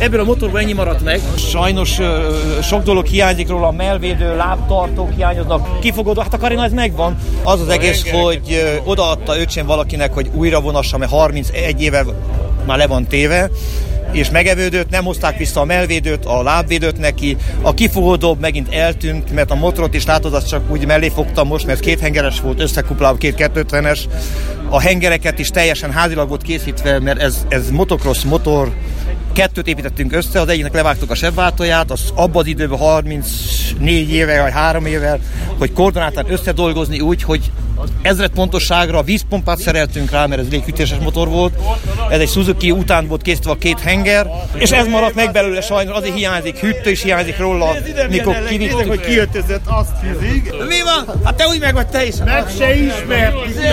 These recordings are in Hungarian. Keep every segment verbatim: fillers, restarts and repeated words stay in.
ebből a motorból ennyi maradt meg. Sajnos sok dolog hiányzik róla, a mellvédő, lábtartók hiányoznak, kifogodó, hát a karina ez megvan. Az az egész, hogy odaadta öcsém valakinek, hogy újra vonassa, mert harmincegy éve már le van téve, és megevődött, nem hozták vissza a mellvédőt, a lábvédőt neki, a kifogódóbb megint eltűnt, mert a motorot is látod, azt csak úgy mellé fogtam most, mert két hengeres volt összekuplálva, két kétszázötvenes, a hengereket is teljesen házilag volt készítve, mert ez, ez motocross motor, kettőt építettünk össze, az egyiknek levágtuk a sebváltóját, az abban az időben harmincnégy éve, vagy három éve, hogy koordináltan összedolgozni úgy, hogy ezred pontosságra vízpompát szereltünk rá, mert ez léghűtéses motor volt. Ez egy Suzuki után volt készítve a két henger, és ez maradt meg belőle sajnos, azért hiányzik hűtő, és hiányzik róla, mikor kivittük. Hogy kiöltözött, azt hízik. Mi van? Hát te úgy meg vagy te is. Meg se ismert,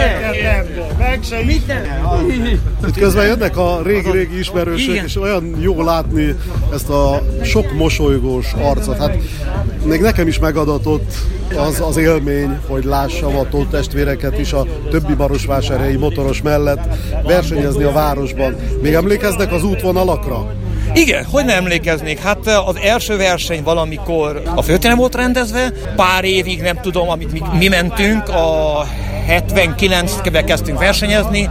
meg se ismert. Közben jönnek a régi-régi ismerősök, és olyan jó látni ezt a sok mosolygós arcot. Hát még nekem is megadatott az, az élmény, hogy lássam a Tóth testvéreket is a többi marosvásárhelyi motoros mellett versenyezni a városban. Még emlékeznek az útvonalakra? Igen, hogy nem emlékeznék? Hát az első verseny valamikor a főtéren volt rendezve, pár évig nem tudom, amit mi, mi mentünk, a hetvenkilencben kezdtünk versenyezni,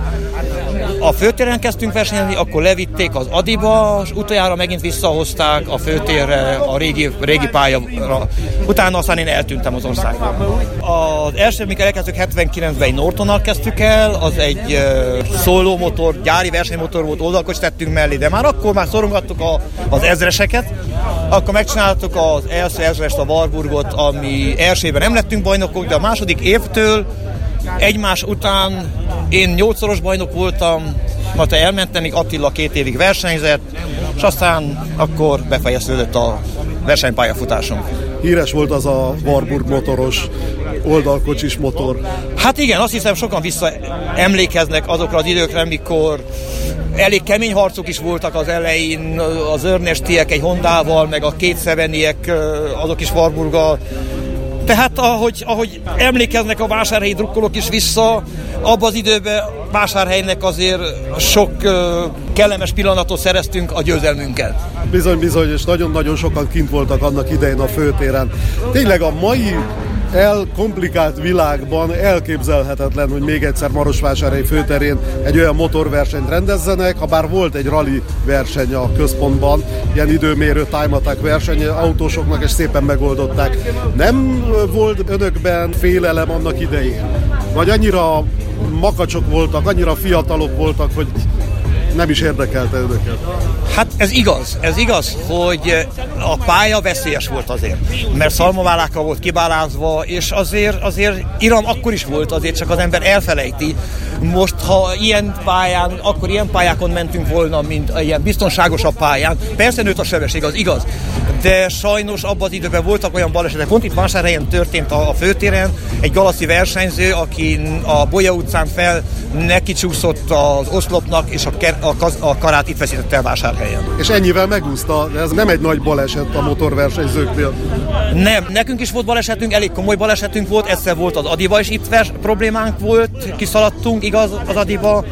a főtéren kezdtünk versenyezni, akkor levitték az Adiba, és utoljára megint visszahozták a főtérre, a régi, régi pályára. Utána aztán én eltűntem az országban. Az első, mikor elkezdtük hetvenkilencben egy Nortonnal kezdtük el, az egy uh, szólómotor, gyári versenymotor volt, oldalkocsit tettünk mellé, de már akkor már szorongattuk a, az ezreseket. Akkor megcsináltuk az első ezrest, a Warburgot, ami elsőben nem lettünk bajnokok, de a második évtől egymás után én nyolcszoros bajnok voltam, majd elmentem, míg Attila két évig versenyzett, és aztán akkor befejeződött a versenypályafutásunk. Híres volt az a Warburg motoros, oldalkocsis motor. Hát igen, azt hiszem sokan visszaemlékeznek azokra az időkre, mikor elég kemény harcok is voltak az elején, az Örnestiek egy Hondával, meg a kétszeveniek, azok is Warburggal. Tehát ahogy, ahogy emlékeznek a vásárhelyi drukkolók is vissza, abban az időben Vásárhelynek azért sok uh, kellemes pillanatot szereztünk a győzelmünket. Bizony, bizony, és nagyon-nagyon sokan kint voltak annak idején a főtéren. Tényleg a mai elkomplikált világban elképzelhetetlen, hogy még egyszer Marosvásárhely főterén egy olyan motorversenyt rendezzenek, ha bár volt egy rally verseny a központban, ilyen időmérő time attack verseny autósoknak, és szépen megoldották. Nem volt önökben félelem annak idején? Vagy annyira makacsok voltak, annyira fiatalok voltak, hogy nem is érdekelte önöket? Hát ez igaz, ez igaz, hogy a pálya veszélyes volt azért, mert szalmaválákkal volt kibálázva, és azért, azért iram akkor is volt, azért csak az ember elfelejti. Most, ha ilyen pályán, akkor ilyen pályákon mentünk volna, mint ilyen biztonságosabb pályán. Persze nőtt a sebesség, az igaz, de sajnos abban az időben voltak olyan balesetek. Pont itt Vásárhelyen történt a, a főtéren, egy galaszi versenyző, aki a Bolya utcán fel nekicsúszott az oszlopnak, és a, ker, a, kaz, a karát itt veszítette el Vásárhelyen. És ennyivel megúszta, ez nem egy nagy baleset a motorversenyzőknél. Nem, nekünk is volt balesetünk, elég komoly balesetünk volt, egyszer volt az Adiba is itt vers, problémánk volt, kiszaladtunk, igaz, az Adiba.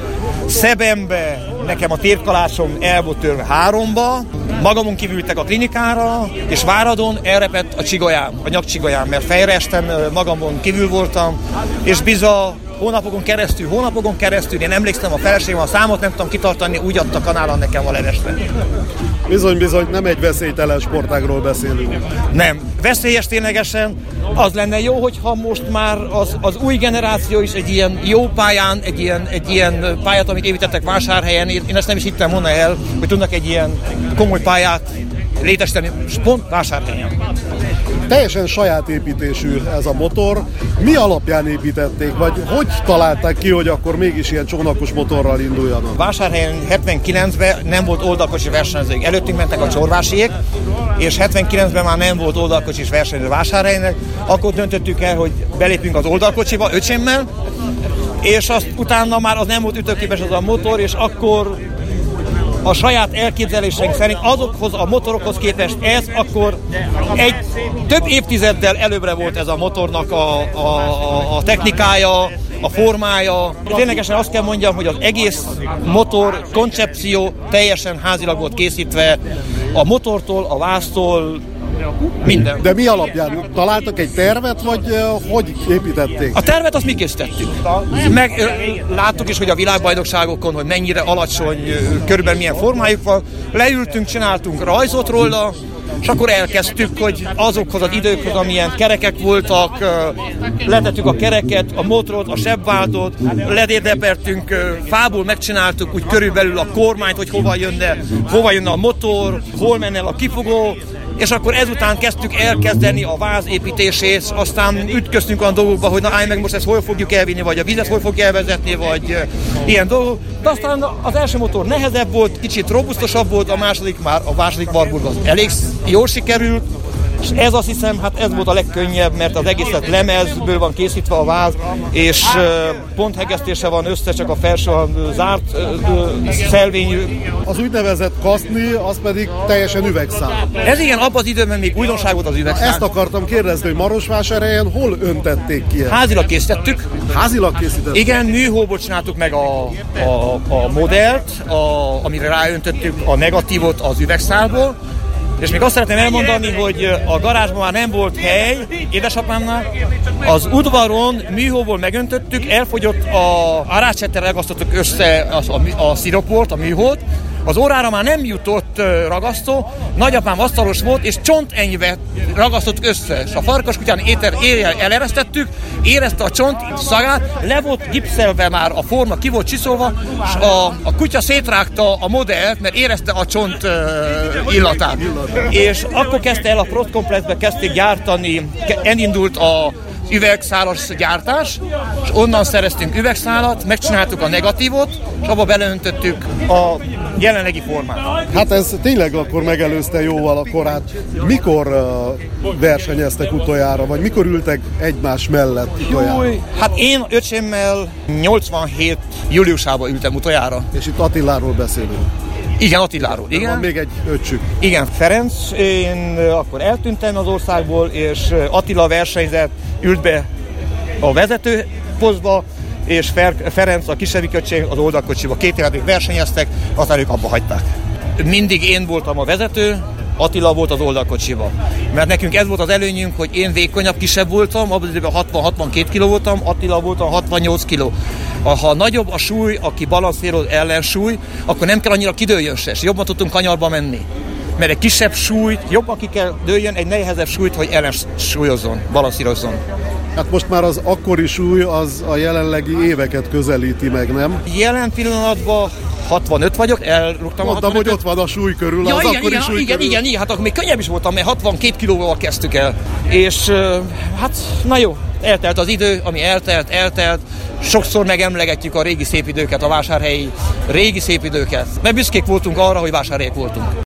Szebembe nekem a térkalásom el volt törve háromba, magamon kivültek a klinikára, és Váradon elrepett a csigolyám, a nyakcsigolyám, mert fejre estem, magamon kívül voltam, és biza hónapokon keresztül, hónapokon keresztül, én emlékszem a feleségem, a számot nem tudom kitartani, úgy adta kanálon nekem a levesre. Bizony, bizony, nem egy veszélytelen sportágról beszélünk. Nem, veszélyes ténylegesen. Az lenne jó, hogyha most már az, az új generáció is egy ilyen jó pályán, egy ilyen, egy ilyen pályát, amit építettek Vásárhelyen, én ezt nem is hittem volna el, hogy tudnak egy ilyen komoly pályát létesíteni, pont Vásárhelyen. Teljesen saját építésű ez a motor. Mi alapján építették, vagy hogy találták ki, hogy akkor mégis ilyen csónakos motorral induljanak? Vásárhelyen hetvenkilencben nem volt oldalkocsi versenyzők. Előttünk mentek a csorvásiék, és hetvenkilencben már nem volt oldalkocsis versenyző Vásárhelynek. Akkor döntöttük el, hogy belépünk az oldalkocsiba öcsémmel, és azt utána már az nem volt ütőképes az a motor, és akkor a saját elképzeléseink szerint azokhoz a motorokhoz képest ez akkor egy több évtizeddel előbbre volt ez a motornak a, a, a, a technikája, a formája. Ténylegesen azt kell mondjam, hogy az egész motor koncepció teljesen házilag volt készítve, a motortól, a váztól, minden. De mi alapján? Találtak egy tervet, vagy uh, hogy építették? A tervet azt mi készítettük. Meg ö, láttuk is, hogy a világbajnokságokon, hogy mennyire alacsony, ö, körülbelül milyen formájuk van. Leültünk, csináltunk rajzot róla, és akkor elkezdtük, hogy azokhoz az időkhöz, amilyen kerekek voltak, letettük a kereket, a motorot, a sebváltót, ledérdepertünk, fából megcsináltuk úgy körülbelül a kormányt, hogy hova jönne, hova jönne a motor, hol menne a kifogó, és akkor ezután kezdtük elkezdeni a váz építését, aztán ütköztünk olyan dolgokba, hogy na állj meg, most ezt hol fogjuk elvinni, vagy a vizet hol fogjuk elvezetni, vagy uh, ilyen dolgok. De aztán az első motor nehezebb volt, kicsit robusztosabb volt, a második már, a második Warburg az elég jól sikerült, és ez azt hiszem, hát ez volt a legkönnyebb, mert az egészet lemezből van készítve a váz, és uh, ponthegesztése van össze, csak a felső zárt uh, szelvényű. Az úgynevezett kaszni, az pedig teljesen üvegszál. Ez igen, abban az időben még újdonság volt az üvegszál. Ezt akartam kérdezni, hogy Marosvásárhelyen hol öntették ki? Házilag készítettük. Házilag készítettük? Igen, műhóból csináltuk meg a, a, a modellt, a, amire ráöntöttük a negatívot az üvegszálból. És még azt szeretném elmondani, hogy a garázsban már nem volt hely, édesapámnál. Az udvaron műhóból megöntöttük, elfogyott a arácsettel ragasztottuk össze a, a, a sziroport, a műhót. Az órára már nem jutott ragasztó, nagyapám asztalos volt, és csontenyvet ragasztottuk össze. És a farkaskutyán éter érjel eleresztettük, érezte a csont szagát, le volt gipszelve már a forma, ki volt csiszolva, és a, a kutya szétrágta a modellt, mert érezte a csont uh, illatát. És akkor kezdte el a Protkomplexbe, kezdték gyártani, elindult a üvegszálas gyártás, és onnan szereztünk üvegszálat, megcsináltuk a negatívot, és abba beleöntöttük a jelenlegi formát. Hát ez tényleg akkor megelőzte jóval a korát. Mikor uh, versenyeztek utoljára, vagy mikor ültek egymás mellett utoljára? Júj, hát én öcsémmel nyolcvanhét júliusában ültem utoljára. És itt Attiláról beszélünk. Igen, Attiláról, igen. Van még egy öcsük. Igen, Ferenc, én akkor eltűntem az országból, és Attila versenyzett, ült be a vezető posztba, és Fer- Ferenc, a kisebbik öcsém az oldalkocsiba. Két évet versenyeztek, aztán ők abba hagyták. Mindig én voltam a vezető, Attila volt az oldalkocsiba. Mert nekünk ez volt az előnyünk, hogy én vékonyabb, kisebb voltam, abban az időben hatvan-hatvankét kiló voltam, Attila volt a hatvannyolc kiló. Ha nagyobb a súly, aki balanszíroz ellensúly, akkor nem kell annyira kidőljön se, és jobban tudtunk kanyarba menni. Mert egy kisebb súlyt, jobban ki kell dőljön, egy nehezebb súlyt, hogy ellensúlyozzon, balanszírozzon. Hát most már az akkori súly az a jelenlegi éveket közelíti meg, nem? Jelen pillanatban hatvanöt vagyok, elrúgtam a Mondtam, hogy ott van a súly körül, ja, az igen, akkori igen, súly igen, körül. igen, igen, hát akkor még könnyebb is voltam, mert hatvankét kilóval kezdtük el. És hát, na jó, eltelt az idő, ami eltelt, eltelt. Sokszor megemlegetjük a régi szép időket, a vásárhelyi régi szép időket. Mert büszkék voltunk arra, hogy vásárhelyek voltunk.